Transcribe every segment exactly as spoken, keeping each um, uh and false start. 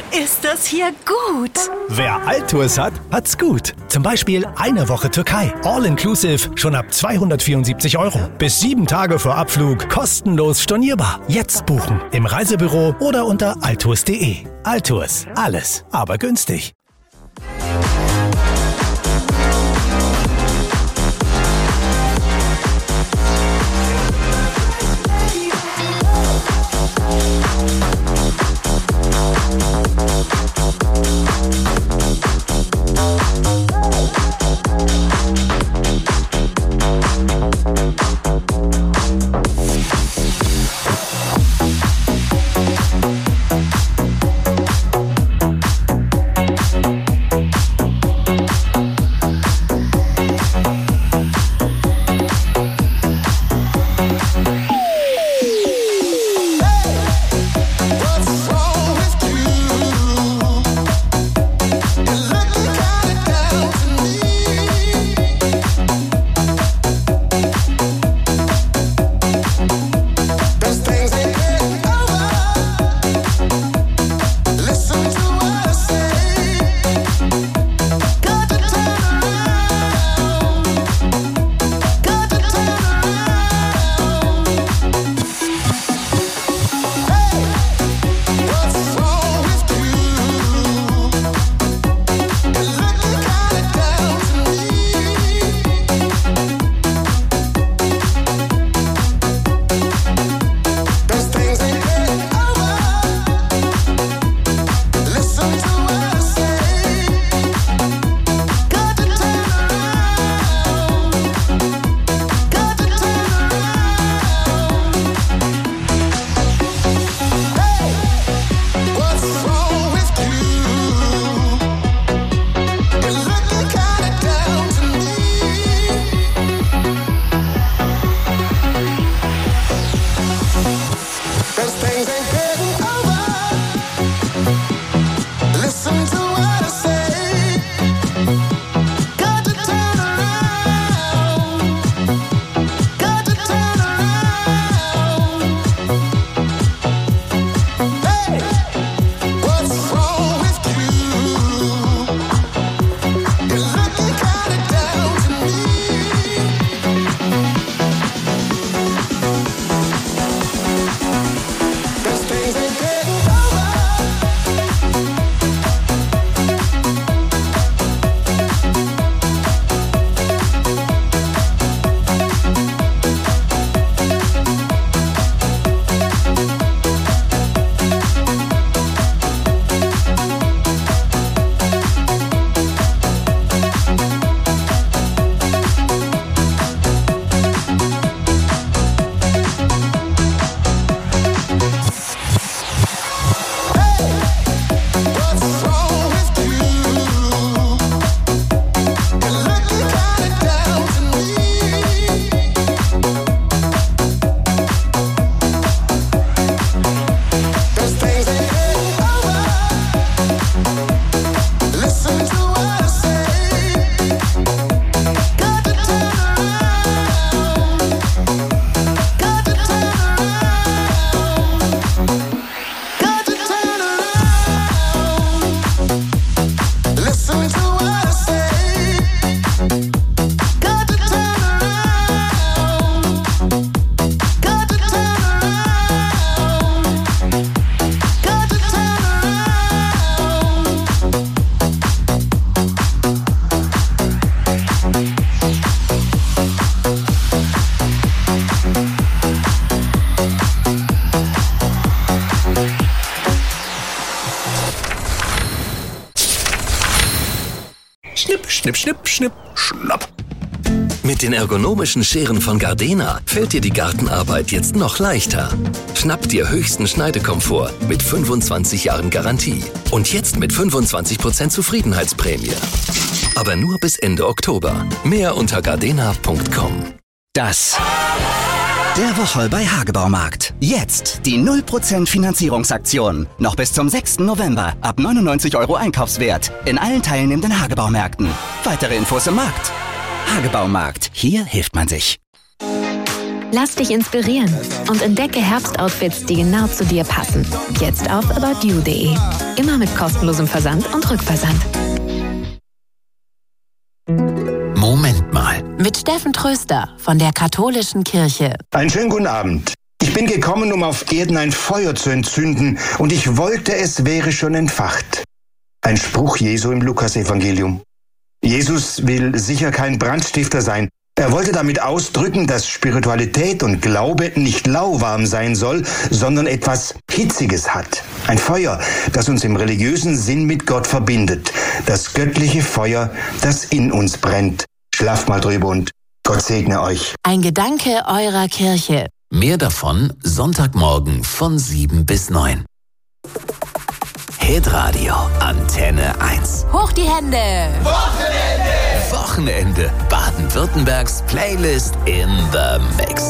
ist das hier gut. Wer Altours hat, hat's gut. Zum Beispiel eine Woche Türkei. All-inclusive, schon ab zweihundertvierundsiebzig Euro. Bis sieben Tage vor Abflug, kostenlos stornierbar. Jetzt buchen, im Reisebüro oder unter altours punkt de. Altours, alles, aber günstig. Schnipp, schnipp, schnipp, schnipp, schnapp. Mit den ergonomischen Scheren von Gardena fällt dir die Gartenarbeit jetzt noch leichter. Schnapp dir höchsten Schneidekomfort mit fünfundzwanzig Jahren Garantie. Und jetzt mit fünfundzwanzig Prozent Zufriedenheitsprämie. Aber nur bis Ende Oktober. Mehr unter gardena punkt com. Das der Woche bei Hagebaumarkt. Jetzt die null Prozent Finanzierungsaktion. Noch bis zum sechsten November. Ab neunundneunzig Euro Einkaufswert. In allen teilnehmenden Hagebaumärkten. Weitere Infos im Markt. Hagebaumarkt. Hier hilft man sich. Lass dich inspirieren und entdecke Herbstoutfits, die genau zu dir passen. Jetzt auf about you punkt de. Immer mit kostenlosem Versand und Rückversand. Moment mal. Mit Steffen Tröster von der Katholischen Kirche. Einen schönen guten Abend. Ich bin gekommen, um auf Erden ein Feuer zu entzünden, und ich wollte, es wäre schon entfacht. Ein Spruch Jesu im Lukasevangelium. Jesus will sicher kein Brandstifter sein. Er wollte damit ausdrücken, dass Spiritualität und Glaube nicht lauwarm sein soll, sondern etwas Hitziges hat. Ein Feuer, das uns im religiösen Sinn mit Gott verbindet. Das göttliche Feuer, das in uns brennt. Schlaft mal drüber und Gott segne euch. Ein Gedanke eurer Kirche. Mehr davon Sonntagmorgen von sieben bis neun. Hitradio Antenne eins. Hoch die Hände! Wochenende! Wochenende. Baden-Württembergs Playlist in the Mix.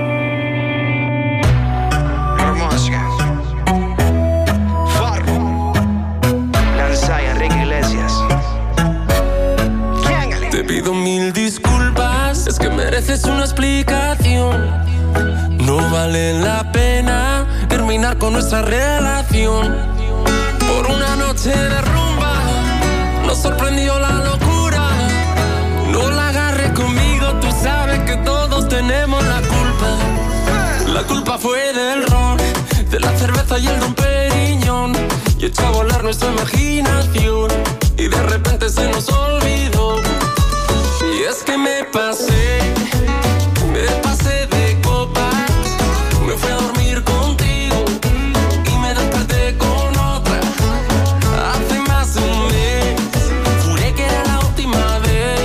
Te pido mil disculpas, es que mereces una explicación. No vale la pena terminar con nuestra relación. Por una noche de rumba nos sorprendió la locura. No la agarres conmigo, tú sabes que todos tenemos la culpa. La culpa fue del ron, de la cerveza y el Don Periñón. Y echó a volar nuestra imaginación y de repente se nos olvidó. Y es que me pasé, me pasé de copas. Me fui a dormir contigo y me desperté con otra. Hace más de un mes juré que era la última vez.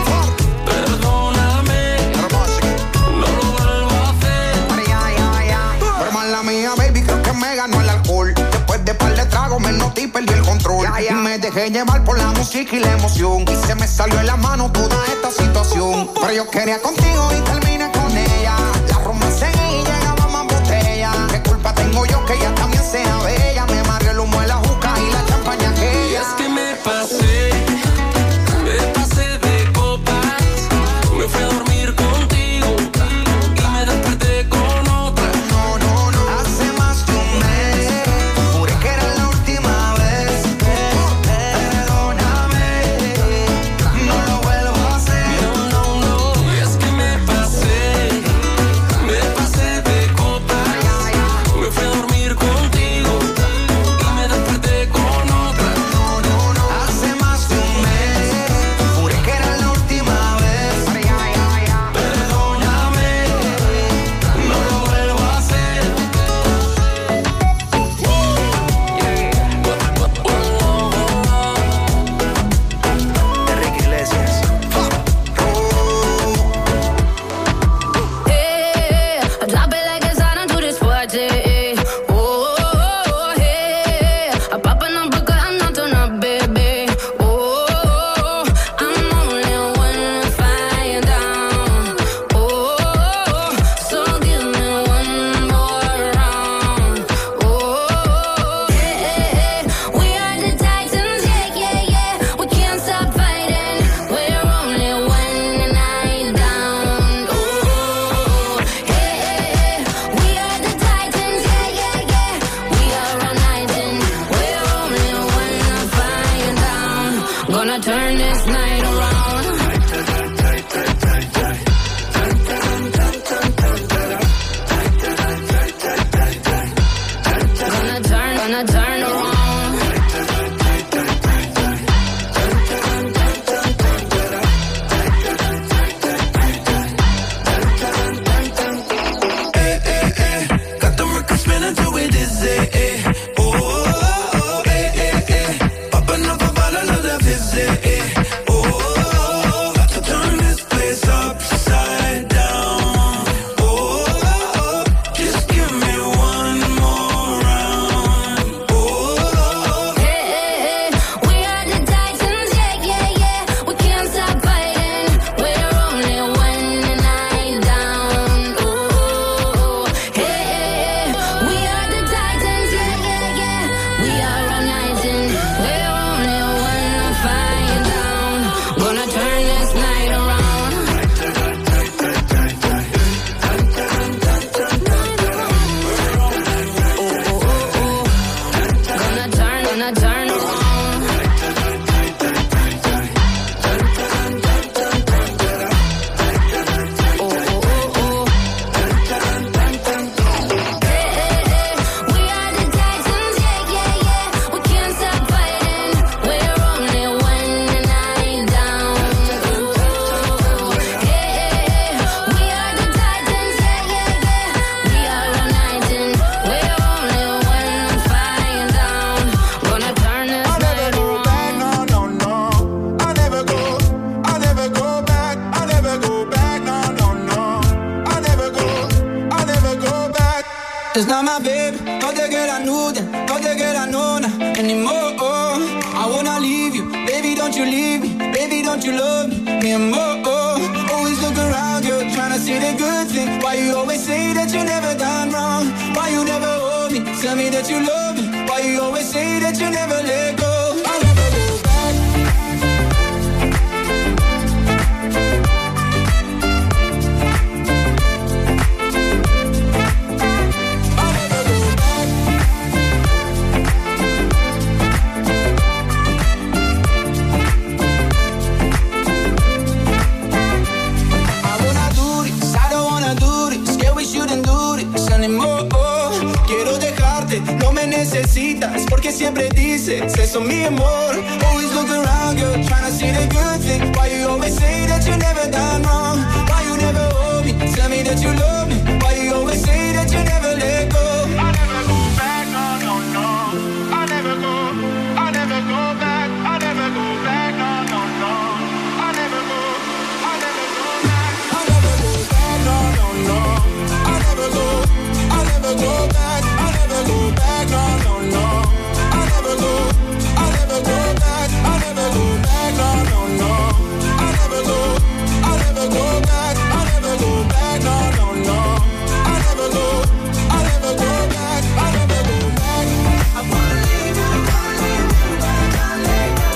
Perdóname, no lo vuelvo a hacer. Pero mala mía, baby, creo que me ganó el alcohol. Después de par de tragos me noté y perdí el control. Y me dejé llevar por la música y la emoción. Y se me salió en la mano toda esta situación. Pero yo quería contigo y terminé con ella. La rumba seguía y llegaba más botella. ¿Qué culpa tengo yo que ella también sea bella? Me amarré el humo de la juca y la champaña aquella. Y es que me pasé, me pasé de copas. Me fui a dormir contigo y me desperté con otra. No, no, no. Hace más de un mes juré que era la última vez. Perdóname, no lo vuelvo a hacer. No, no, no. Y es que me pasé, me pasé de copas. Me fui a dormir contigo y me desperté con otra. No, no, no. Hace más de un mes juré que era la última vez. Perdóname, no lo vuelvo a hacer. Enrique Iglesias. Hey, I drop it like it's hot into this party. Oh, oh, oh, hey, I pop it up because I'm not turn up, baby. Oh, I'm only one fire down. Oh, so give me one more round. Oh, hey, we are the Titans, yeah, yeah, yeah. We can't stop fighting. We're only one night down. Oh, hey, we are the Titans, yeah, yeah, yeah. We are all night in. We're only one fire down. Gonna turn this night around. Gonna turn, gonna turn around. Got the record spinning till we dizzy. Eh. Oh, oh, oh, eh, eh, eh. Popping up a bottle of the fizzy. Eh. Oh, saying more. Always look around, girl, trying to see the good thing. Why you always say that you never done wrong? Why you never hold me? Tell me that you love me. Why you always say that you never let go? I'll never go back. No me necesitas porque siempre dices eso, mi amor. Always look around, girl, trying to see the good thing. Why you always say that you never done wrong? Why you never hold me? Tell me that you love me. Why you always say that you never let go? I'll never go back, no, no, no. I'll never go, I'll never go back. I'll never go back, no, no, no. I'll never go, I'll never go back. I'll never go back, no, no, no. I'll never go, I'll never go back. Go back, no, no, no. I'll never go, I'll never go back. I'll never go back, no, no, no. I'll never go, I'll never go back. I'll never go back, no, no, no. I'll never go, I'll never go back. I'll never go back. I wanna leave you, I wanna leave you, but I can't let go.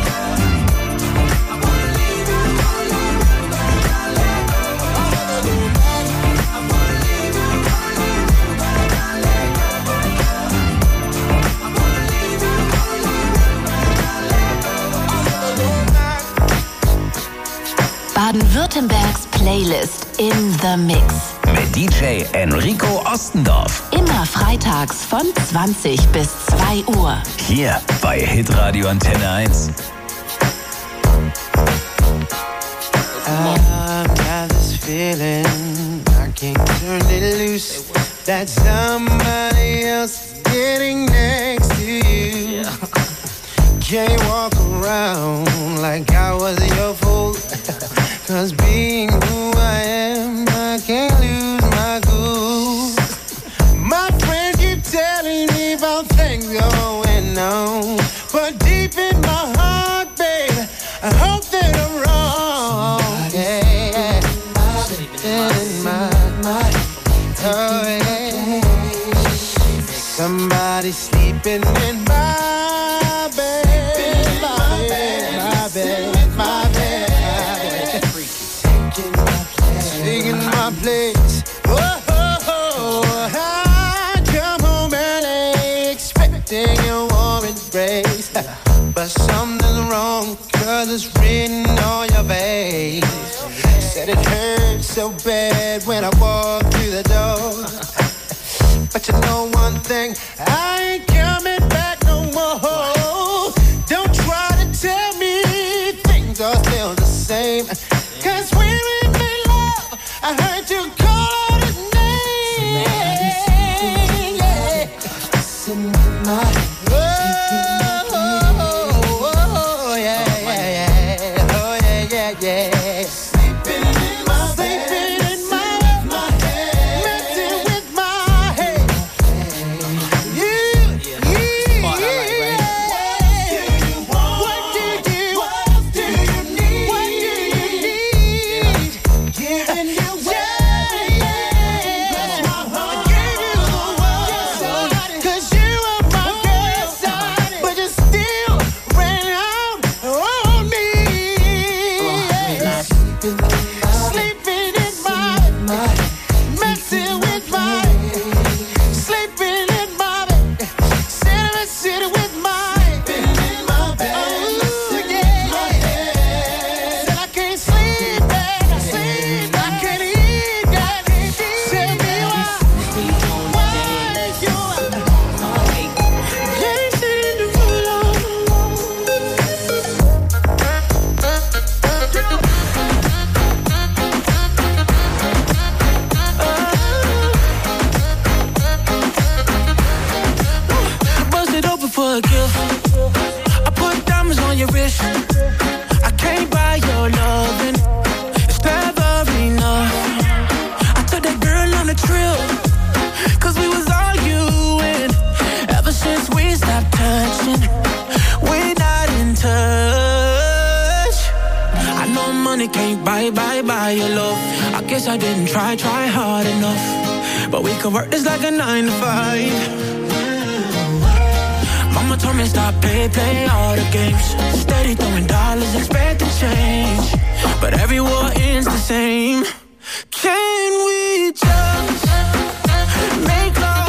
I wanna leave you, I wanna leave you, but I can't let go. I'll never go back. I wanna leave you, I wanna leave you, but I can't let go. Baden-Württembergs Playlist in the Mix. Mit D J Enrico Ostendorf. Immer freitags von zwanzig bis zwei Uhr. Hier bei Hitradio Antenne eins. I've got this feeling I can't turn it loose. That somebody else is getting next to you. Can't walk around like I was your fool. Cause being who I am, I can't lose my cool. My friends keep telling me about things going on, but deep in my heart, baby, I hope that I'm wrong. Yeah, yeah. In my, my, oh yeah. Somebody sleeping in my bed, my bed, my bed, my bed. Taking my place. Oh, oh, oh, I come home early, expecting a warm embrace. But something's wrong, cause it's written on your face. Said it hurt so bad when I walked through the door. But you know one thing, I ain't coming back no more. Don't try to tell me things are still the same. Cause when we made love, I heard you call out his name. Yeah. Listen to my oh, oh, oh, yeah, yeah, yeah. Oh, yeah, yeah, yeah. Sleeping in my bed, sleeping in my, my head, messing with my head. You, you, yeah. What do you want? What do you need? What do you need? Giving you yeah, yeah. I gave you the world, cause you are my girl, but you still ran out on me. Yeah. Sleeping in my, messing with my, sleeping in my bed, sitting, sitting with my, oh yeah. Said I can't sleep, baby, sleep, I can't eat, I can't eat. Tell me why, why you can't seem to pull on. I busted open for a gift. I put diamonds on your wrist. I can't buy your loving. It's never enough. I took that girl on a trip, cause we was arguing. Ever since we stopped touching, we're not in touch. I know know money can't buy, buy, buy your love. I guess I didn't try, try hard enough. But we can work this like a nine to five. Mama told me stop, play, play all the games. Steady throwing dollars, expecting change. But every war ends the same. Can we just make love?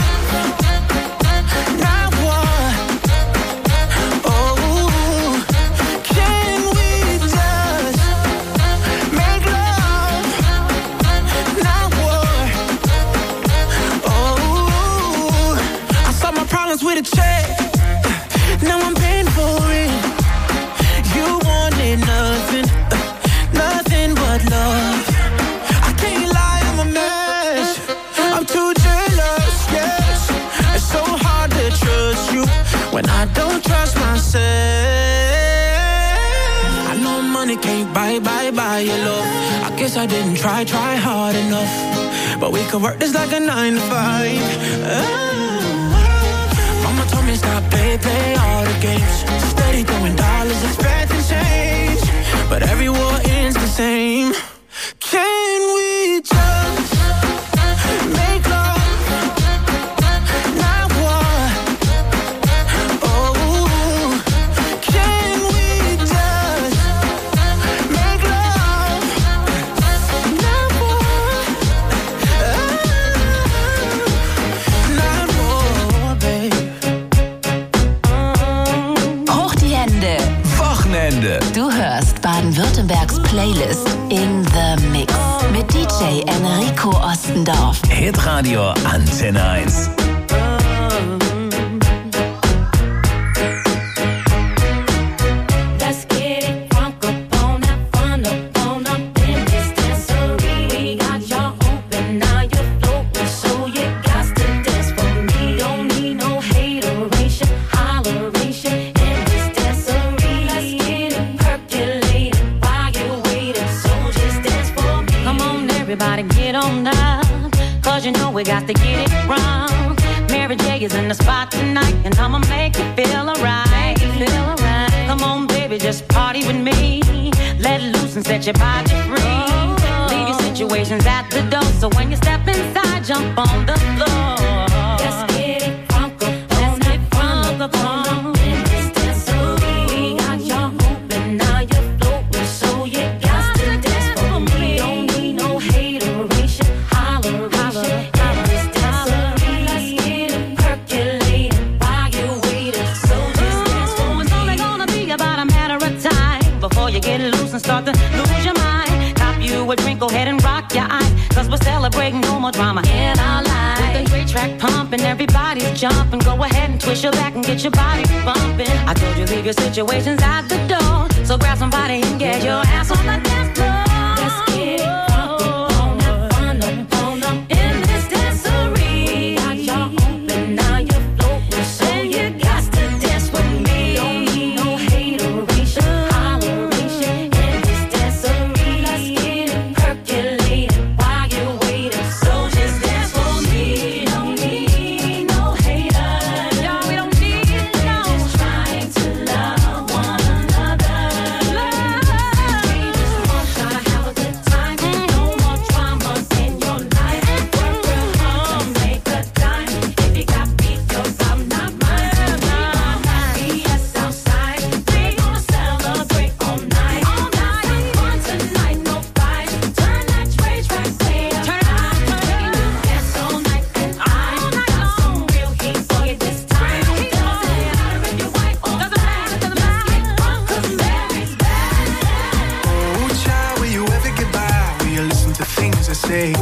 With a check, now I'm paying for it. You wanted nothing, uh, nothing but love. I can't lie, I'm a mess. I'm too jealous, yes. It's so hard to trust you when I don't trust myself. I know money can't buy, buy, buy your love. I guess I didn't try, try hard enough. But we can work this like a nine to five. uh, Mama told me stop, play, play all the games. Steady throwing dollars, expecting change. But every war ends the same. Can we just make love? Not war. Oh, can we just make love? Not war. Oh, not war, babe. Wochenende. Du hörst Baden-Württembergs Playlist In The Mix mit D J Enrico Ostendorf. Hitradio Antenne eins. You know we got to get it wrong. Mary J is in the spot tonight, and I'ma make you feel alright. Feel alright. Come on, baby, just party with me. Let loose and set your body free. Leave your situations at the door, so when you step inside, jump on the floor. Let's get it crunk up, let's get crunk up on. In this dancery, we got you open, now you're floating, so you got to dance for me. Don't need no hateration, holler. You get loose and start to lose your mind. Cop you a drink, go ahead and rock your eyes. Cause we're celebrating no more drama in our lives. With the great track pumping, everybody's jumping. Go ahead and twist your back and get your body bumping. I told you leave your situations at the door. So grab somebody and get your ass on the dance floor. Let's get it crunk up, on up, fun up, on up. In this dancery, got y'all open, now you're floating. So you got to dance with me. Don't need no hateration. Say